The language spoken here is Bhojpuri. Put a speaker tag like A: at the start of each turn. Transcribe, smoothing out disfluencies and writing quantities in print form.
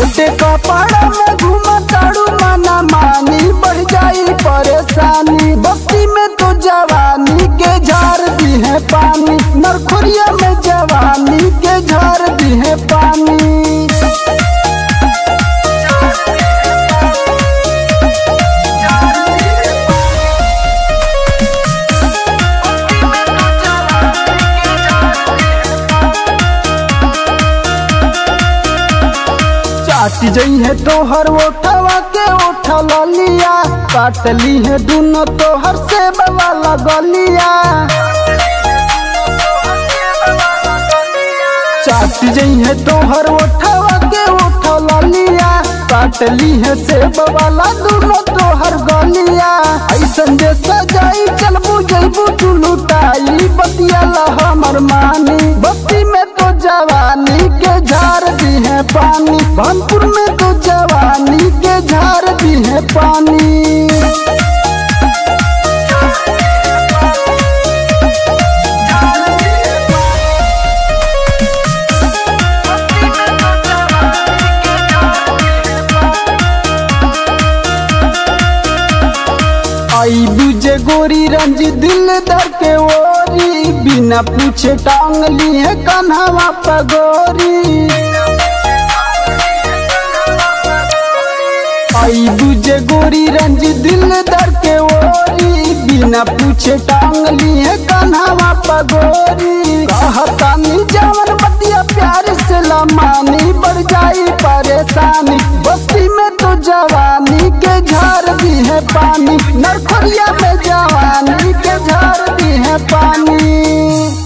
A: छोटे कपड़ा में घूमा ताड़ू माना मानी बढ़ जाई परेशानी। बस्ती में तो जवानी के झार दी है पानी, नरखोरिया में जवानी के झार दी है पानी। काट जई है तोहर ओठवा के ओठा लिया, काट ली है दोनों तोहर से वाला गलिया। काट जई है तोहर ओठवा के ओठा लिया, काट ली है से वाला दोनों तोहर गलिया। ऐसन जे सजाई चल बुझबू तू लुटाई, बतियाला हमर मानी। बस्ती में तो जवानी के झार दी है पानी, भानपुर में तो जवानी के झार दी है पानी। आई बुझे गोरी रंजी दिल दर के ओरी, बिना पूछे टांग ली है कन्हवा पगोरी। आई बुझे गोरी रंजी दिल दर के ओरी, बिना पूछे टांग ली है कन्हवा पगोरी। कहतानी जवन बतिया प्यार से लमानी, बढ़ जाई परेशानी। बस्ती में तो जवानी के झार दी है पानी, नरखोरिया में जवानी के झार दी है पानी।